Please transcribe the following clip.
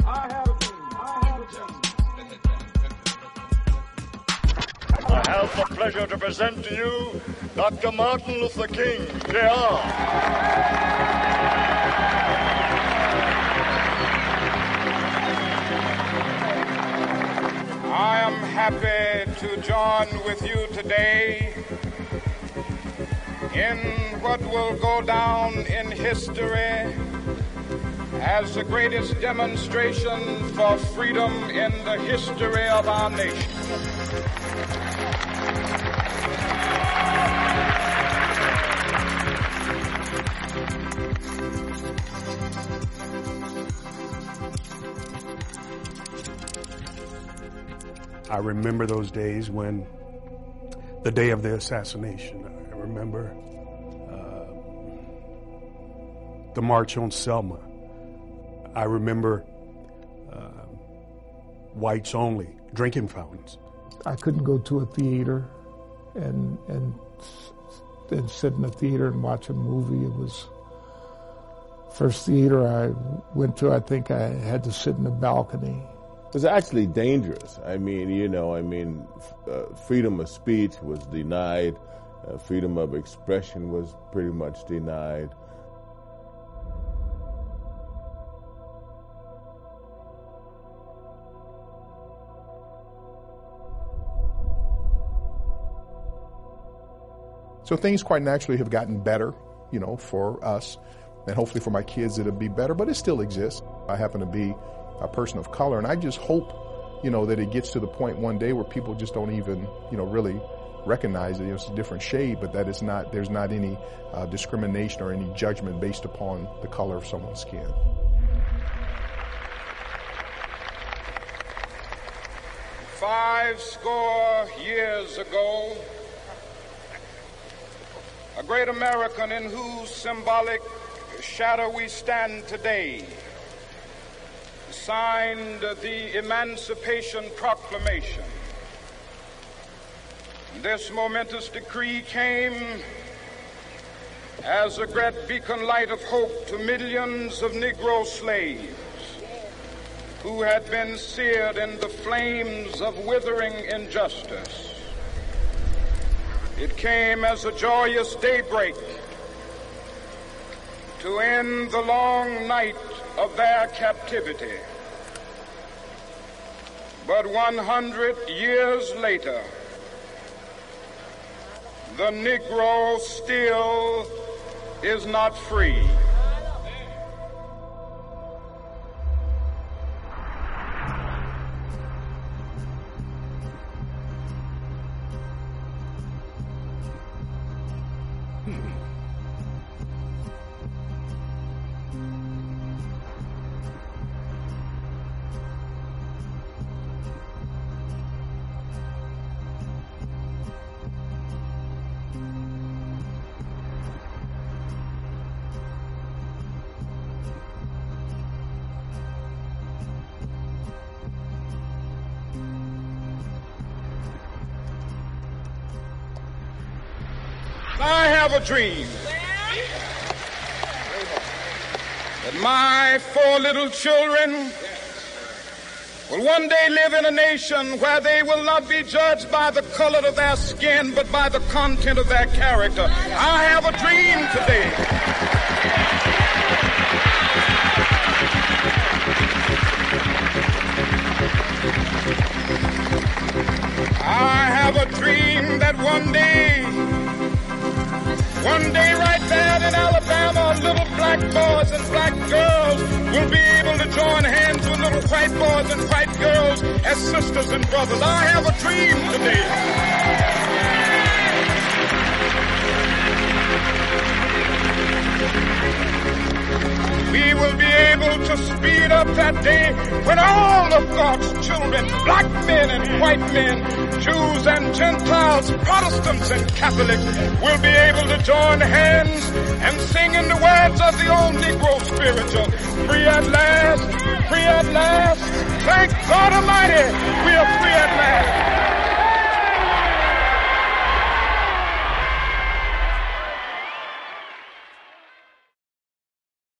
I have the pleasure to present to you Dr. Martin Luther King, Jr. I am happy to join with you today in what will go down in history as the greatest demonstration for freedom in the history of our nation. I remember those days when the day of the assassination. I remember the March on Selma. I remember whites only, drinking fountains. I couldn't go to a theater and sit in a theater and watch a movie. It was first theater I went to, I think I had to sit in the balcony. It was actually dangerous. Freedom of speech was denied. Freedom of expression was pretty much denied. So things quite naturally have gotten better, for us, and hopefully for my kids it'll be better, but it still exists. I happen to be a person of color, and I just hope, that it gets to the point one day where people just don't even, really recognize it. It's a different shade, but that is not, there's not any discrimination or any judgment based upon the color of someone's skin. Five score years ago, a great American in whose symbolic shadow we stand today signed the Emancipation Proclamation. This momentous decree came as a great beacon light of hope to millions of Negro slaves who had been seared in the flames of withering injustice. It came as a joyous daybreak to end the long night of their captivity. But 100 years later, the Negro still is not free. I have a dream that my 4 little children will one day live in a nation where they will not be judged by the color of their skin, but by the content of their character. I have a dream today. I have a dream that one day right there in Alabama, little black boys and black girls will be able to join hands with little white boys and white girls as sisters and brothers. I have a dream today. We will be able to speed up that day when all of God's children, black men and white men, Jews and Gentiles, Protestants and Catholics, will be able to join hands and sing in the words of the old Negro spiritual, free at last, thank God Almighty, we are free at last.